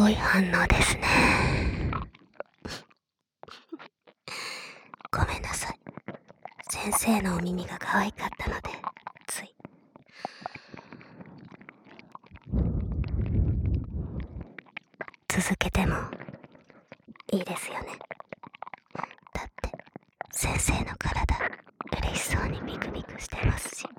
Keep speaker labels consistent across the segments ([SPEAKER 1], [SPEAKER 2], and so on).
[SPEAKER 1] い反応ですね。ごめんなさい。先生のお耳が可愛かったので、つい。続けてもいいですよね。だって先生の体嬉しそうにビクビクしてますし。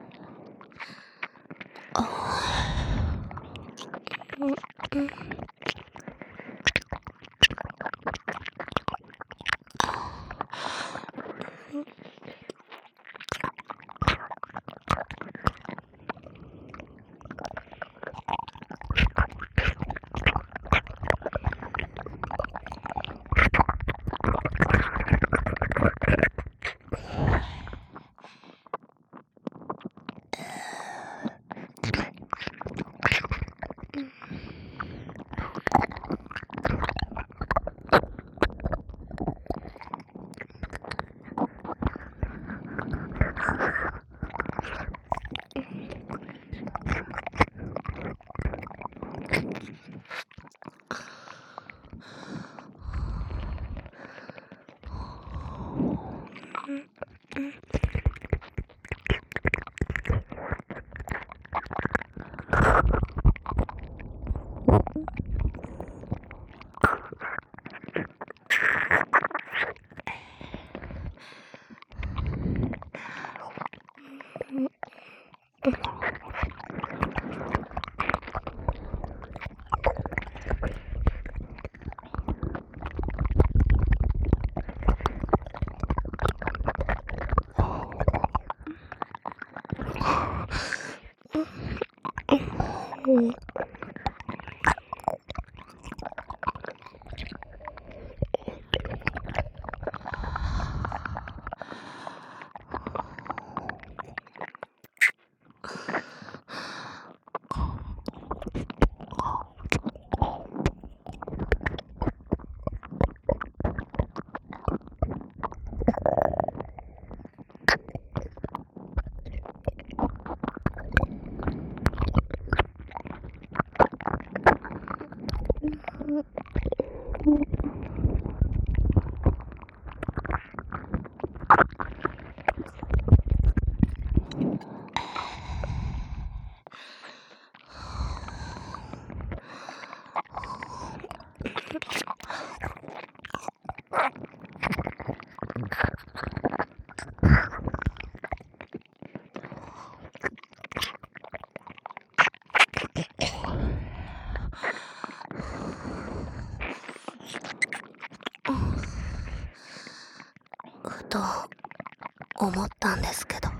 [SPEAKER 1] ふと思ったんですけど、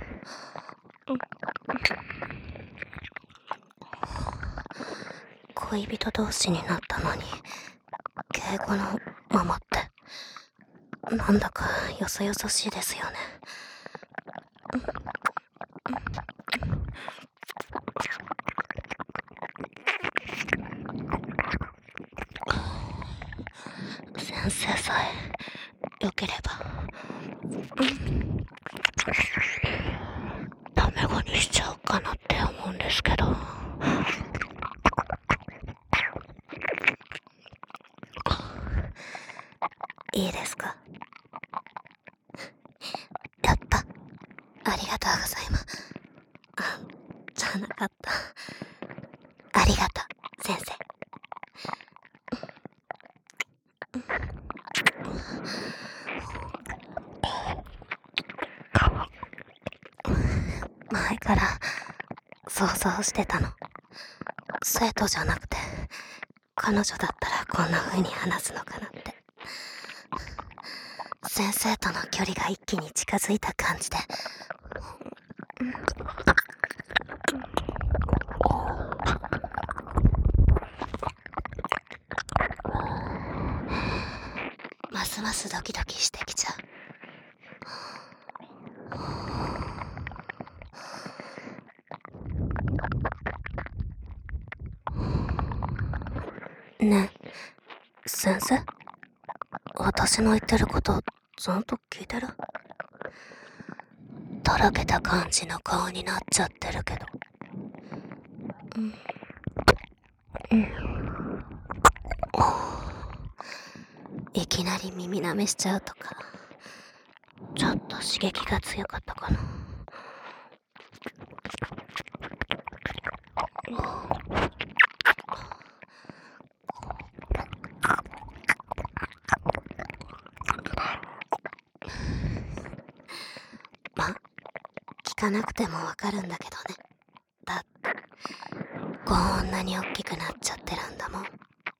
[SPEAKER 1] 恋人同士になったのに敬語のままってなんだかよそよそしいですよね。先生さえよければタメ語にしちゃおうかなって思うんですけど。いいですか？やった。ありがとうございます。じゃなかった。ありがとう、先生。前から想像してたの。生徒じゃなくて彼女だったらこんな風に話すのかなって。先生との距離が一気に近づいた感じで。ますますドキドキしてきちゃう。ねえ、先生？私の言ってることちゃんと聞いてる？とろけた感じの顔になっちゃってるけど。 いきなり耳舐めしちゃうとか、ちょっと刺激が強かったかな。ま、聞かなくてもわかるんだけどね。だってこんなに大きくなっちゃってるんだもん。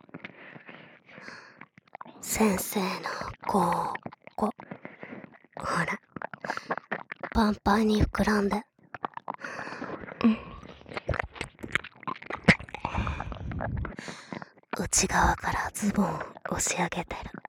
[SPEAKER 1] 先生のここ、ほら、パンパンに膨らんで、内側からズボンを押し上げてる。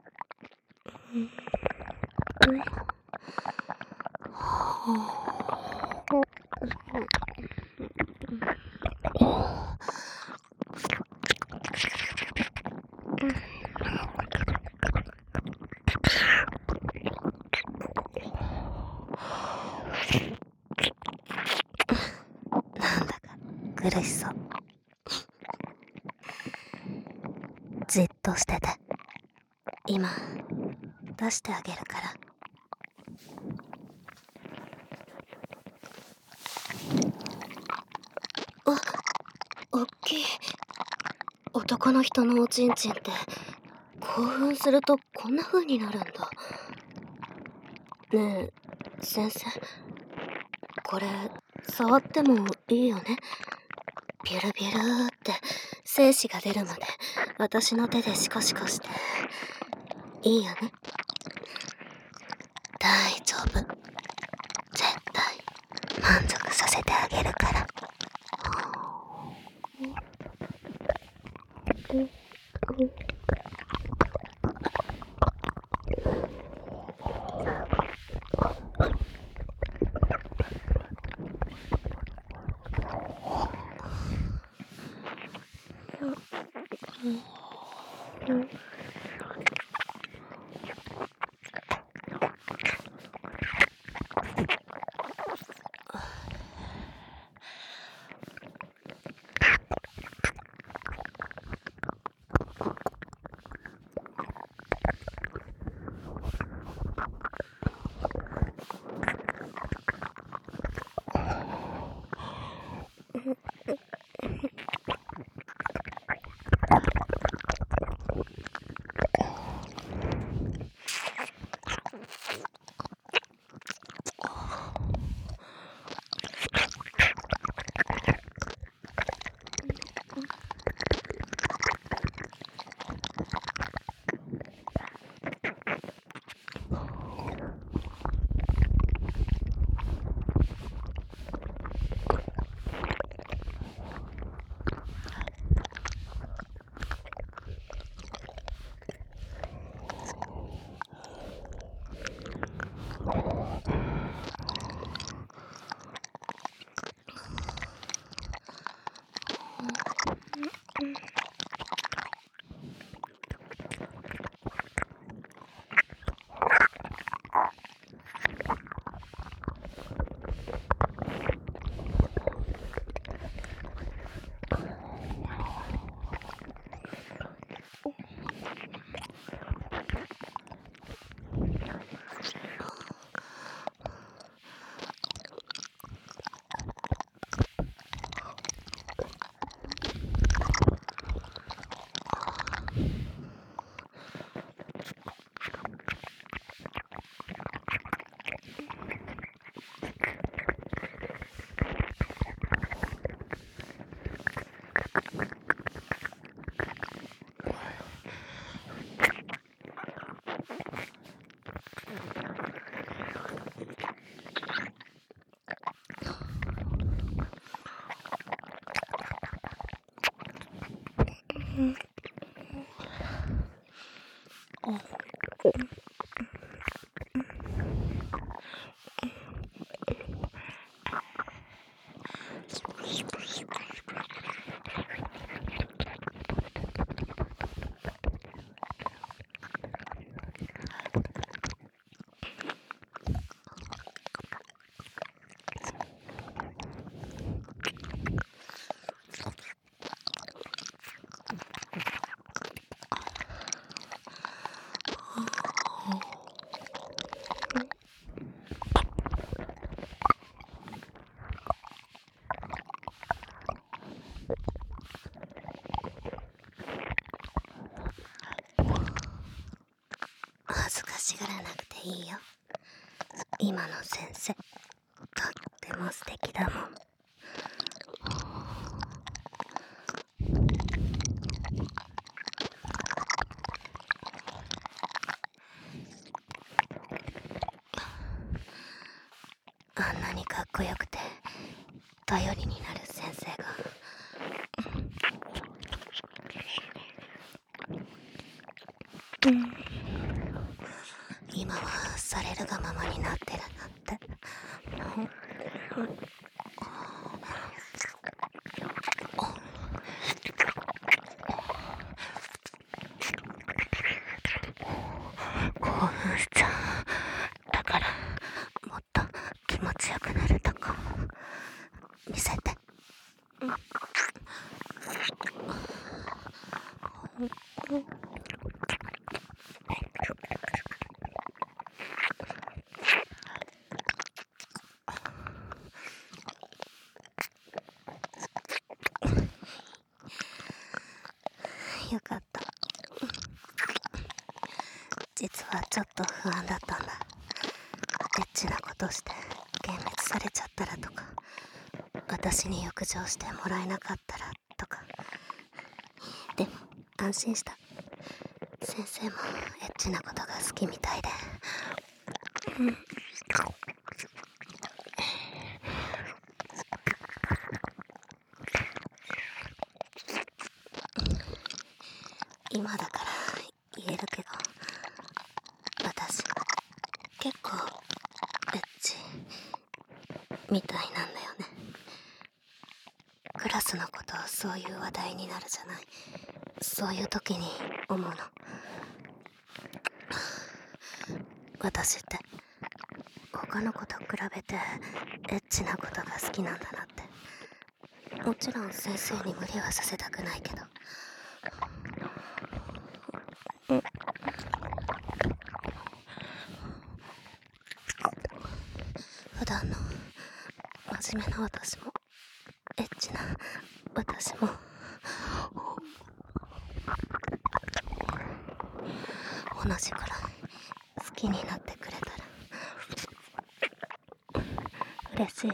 [SPEAKER 1] なんだか苦しそう。じっとしてて、今出してあげるから。あ、おっきい。男の人のおちんちんって興奮するとこんな風になるんだ。ねえ先生、これ触ってもいいよね。ビュルビュルって精子が出るまで私の手でシカシカしていいよね。大丈夫、絶対満足させてあげるから。 しがらなくていいよ。今の先生とっても素敵だもん。あんなにかっこよくて頼りになる先生が今はされるがままになってるなんて。興奮しちゃう。だからもっと気持ちよくなるとこ見せて。よかった。実はちょっと不安だったんだ。エッチなことして幻滅されちゃったらとか、私に浴場してもらえなかったらとか。でも安心した。先生もエッチなことが好きみたいで。今だから言えるけど、私結構エッチみたいなんだよね。クラスのことそういう話題になるじゃない。そういう時に思うの。私って他の子と比べてエッチなことが好きなんだなって。もちろん先生に無理はさせたくないけど。普段の真面目な私もエッチな私も同じくらい好きになってくれたら嬉しいな。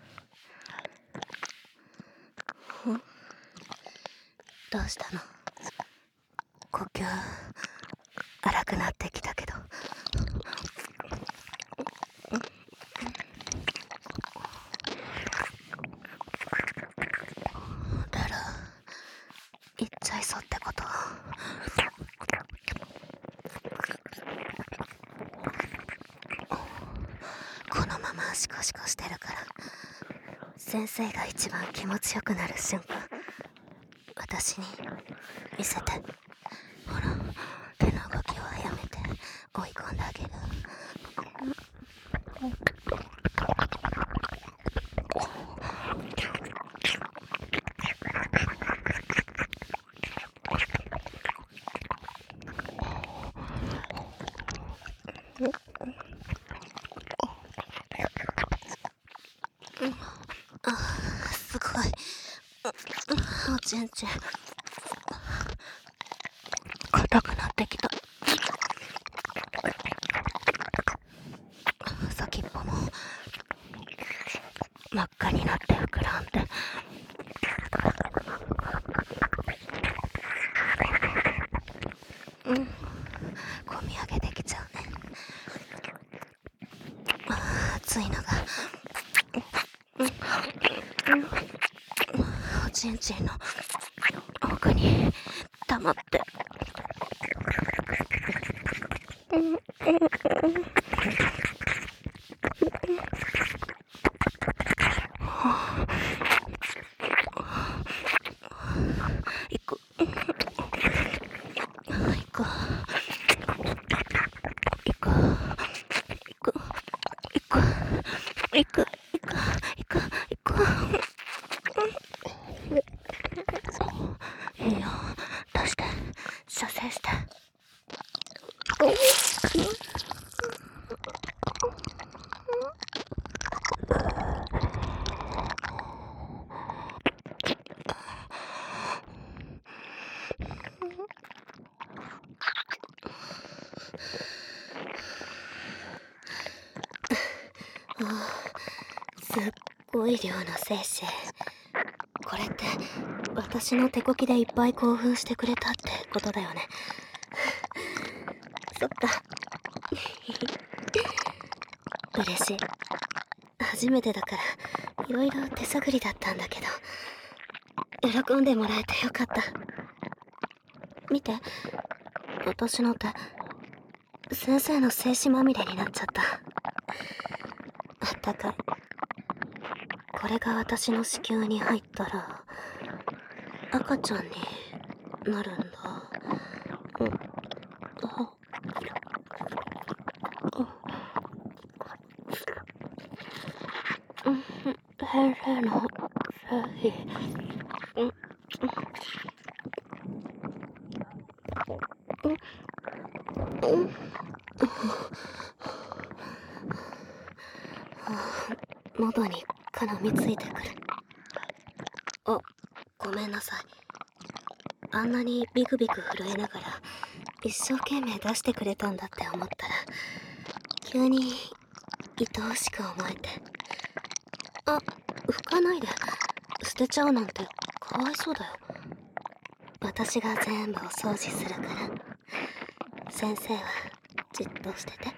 [SPEAKER 1] どうしたの？呼吸荒くなってきたけど。だら言っちゃいそうってこと？このままシコシコしてるから先生が一番気持ちよくなる瞬間私に見せて。ほら、手の動きはやめて追い込んであげる。すごい。おちんちん硬くなってきた。先っぽも真っ赤になって膨らんで。込み上げてきちゃうね。熱いのがおちんちんの奥に溜まって。行く行く行く行くいいよ、出して射精して。 すっごい量の精子。これって私の手こきでいっぱい興奮してくれたってことだよね。そっか。嬉しい。初めてだからいろいろ手探りだったんだけど、喜んでもらえてよかった。見て、私の手、先生の精子まみれになっちゃった。あったかい。これが私の子宮に入ったら赤ちゃんになるんだ。先生の精子、喉に絡みついてくる。あ、ごめんなさい。あんなにビクビク震えながら一生懸命出してくれたんだって思ったら急に愛おしく思えて。あ、拭かないで。捨てちゃうなんてかわいそうだよ。私が全部お掃除するから。先生はじっとしてて。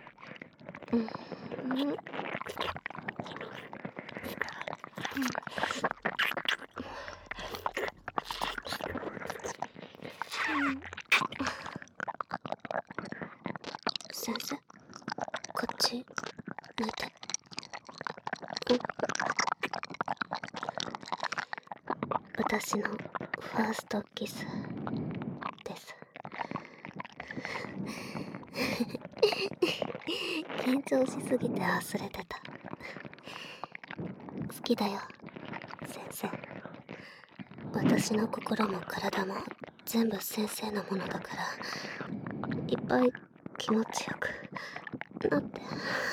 [SPEAKER 1] 先生、こっち向いて。私のファーストキスです。緊張しすぎて忘れてた。好きだよ、先生。私の心も体も全部先生のものだから、いっぱい気持ちよくなって。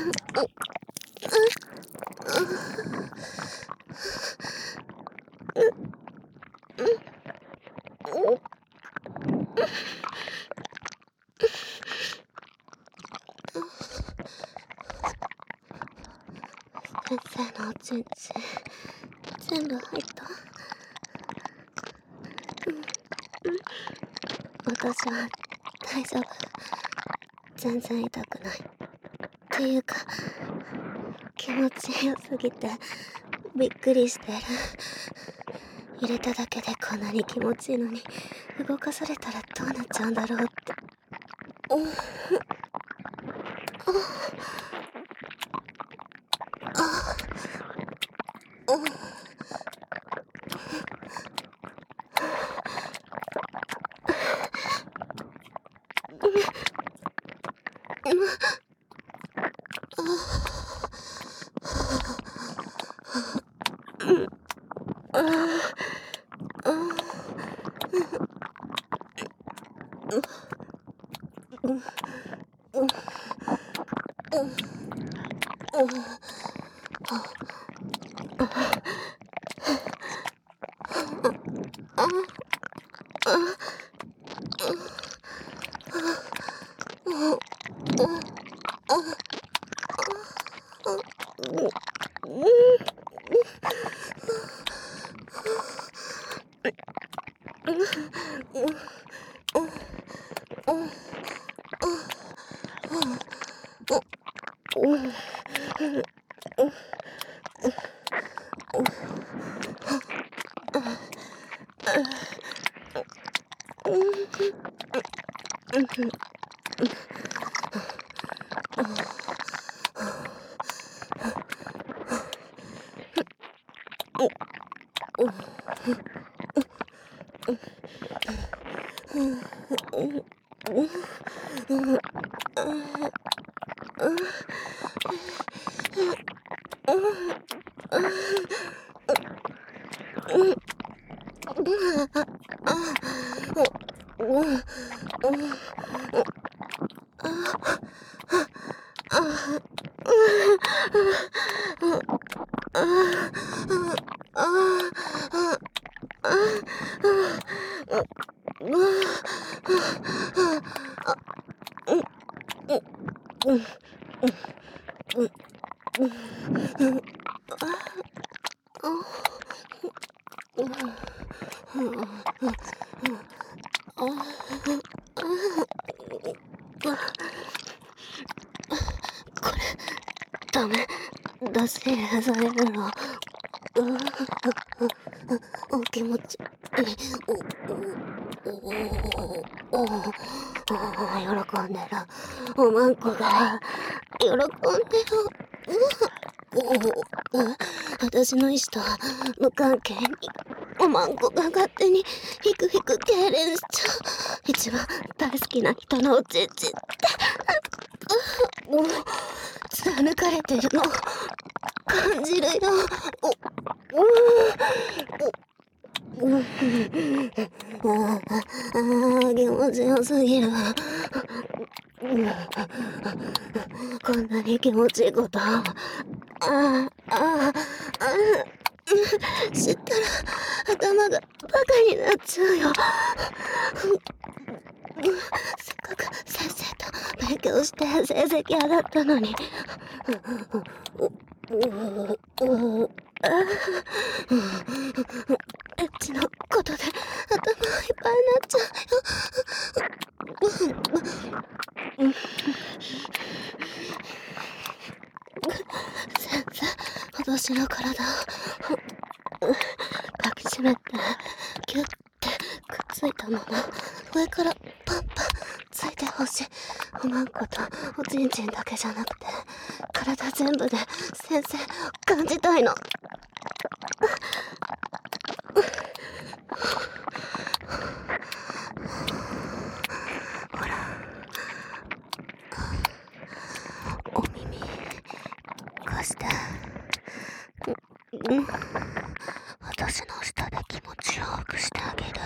[SPEAKER 1] 先生のおちんちん全部入った。私は大丈夫。全然痛くない。っていうか気持ちよすぎてびっくりしてる。入れただけでこんなに気持ちいいのに、動かされたらどうなっちゃうんだろうって。 ダメだし、だいぶのお気持ちいい。喜んでる。おまんこが喜んでる。私の意志とは無関係におまんこが勝手にヒクヒク痙攣しちゃう。一番大好きな人のおちんちんって貫かれてるの感じるよ。気持ちよすぎる。こんなに気持ちいいこと知ったら頭がバカになっちゃうよ。せっかく先生と勉強して成績上がったのに。エッチのことで頭いっぱいになっちゃうよ。先生、私の体を抱きしめてギュッてくっついたまま上からパンパンついてほしい。おまんことおちんちんだけじゃなくて体全部で先生を感じたいの。ほら、お耳貸して。私の舌で気持ちよくしてあげる。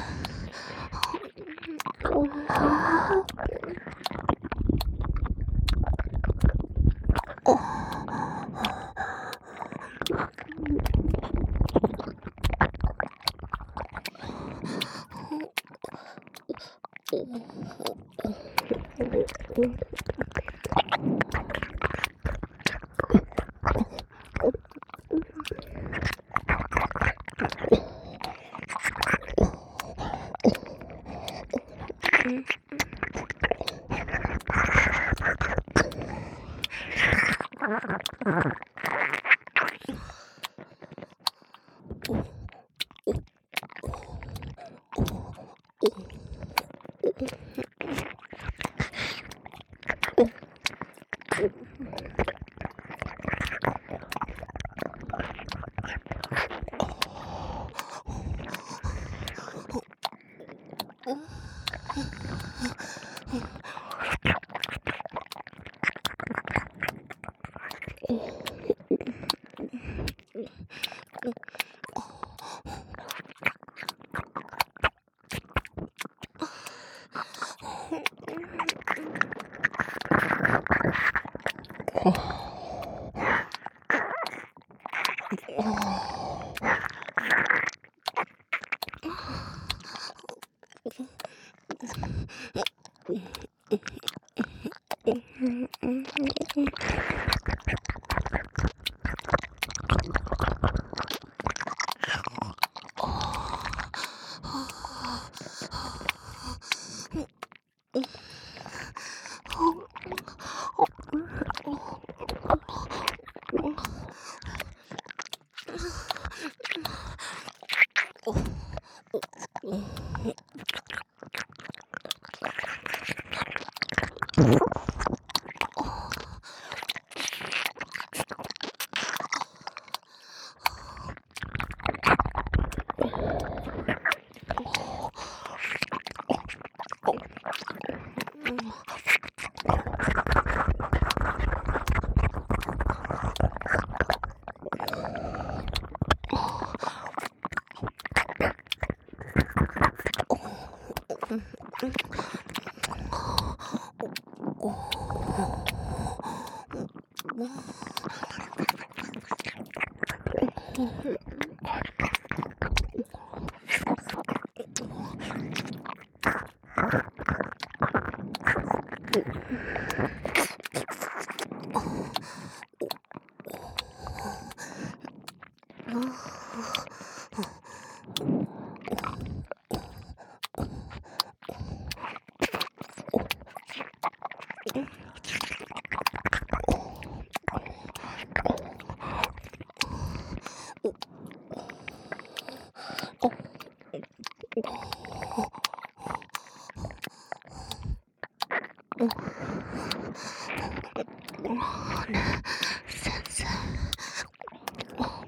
[SPEAKER 1] ねえ先生、もっ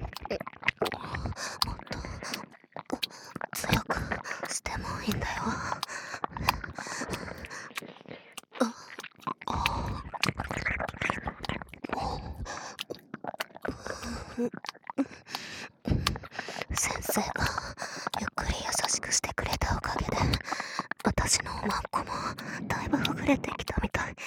[SPEAKER 1] と強くしてもいいんだよ。先生がゆっくり優しくしてくれたおかげで私のおまんこもだいぶほぐれてきたみたい。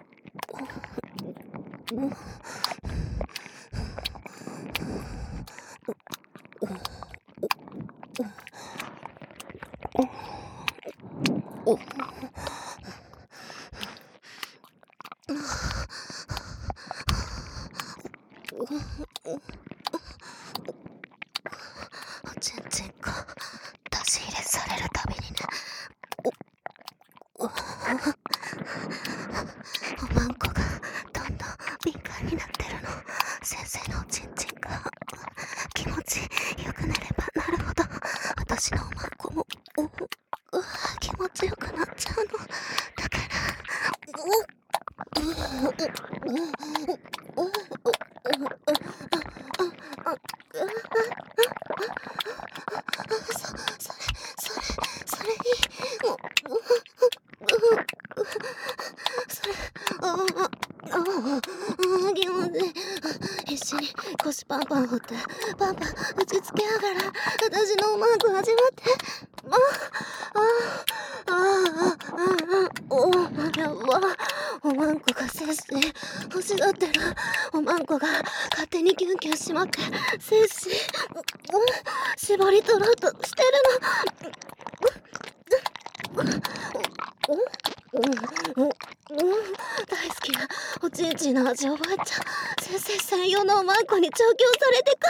[SPEAKER 1] おちんちんが出し入れされるたびにね、おまんこがどんどん敏感になってるの。先生のおちんちんが気持ちよくなればなるほど私のおまんこも気持ちよくなっちゃうの。だからそれにそれ気持ちいい。必死に腰パンパン振ってパンパン打ちつけながら私のおまんこ始まって、やば、おまんこが精子欲しがってる。おまんこが勝手にキュンキュンしまって精子絞り取ろうとしてるの。大好きなおちんちんの味覚えちゃう。先生専用のおまんこに調教されてく。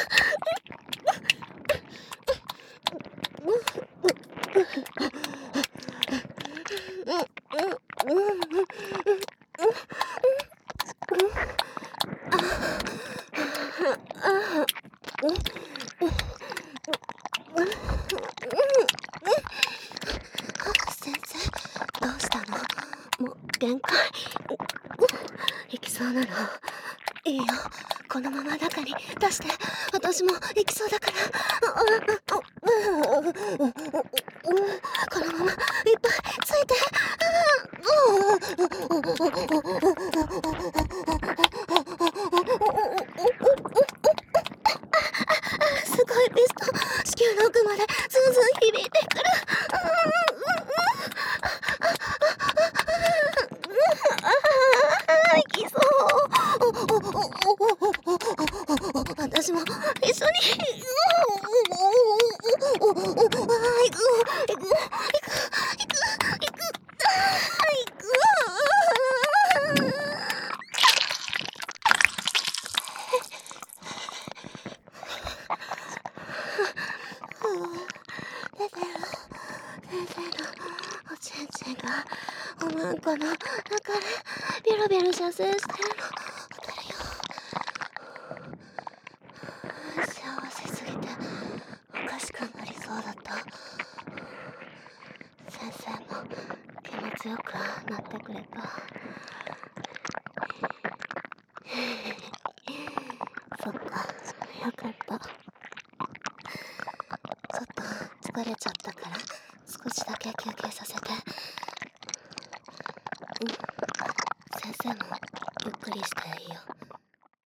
[SPEAKER 1] 先生、どうしたの？もう限界。行きそうなの？いいよ、このまま中に出して。私も行きそうだから。このままいっぱいついて。すごいピスト、子宮の奥までズンズン響いてくる。行きそう。私も一緒に。出てる。先生のおちんちんがおまんこの中でビロビロ射精してるの。当たるよ。幸せすぎておかしくなりそうだった。先生も気持ちよくなってくれた。そっか、よかった。ちょっと疲れちゃったから少しだけ休憩させて。先生もゆっくりしていいよ。